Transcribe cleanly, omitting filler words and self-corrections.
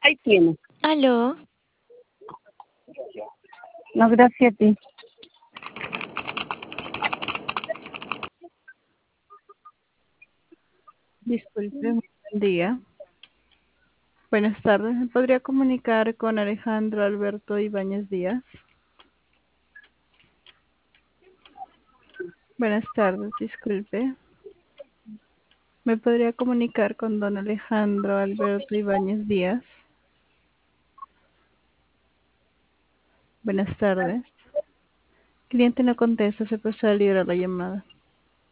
Ahí tiene. Aló, No, gracias a ti. Disculpe, muy buen día. Buenas tardes. ¿Me podría comunicar con Alejandro Alberto Ibáñez Díaz? Buenas tardes, disculpe. ¿Me podría comunicar con don Alejandro Alberto Ibáñez Díaz? Buenas tardes. Cliente no contesta, se puede librar la llamada.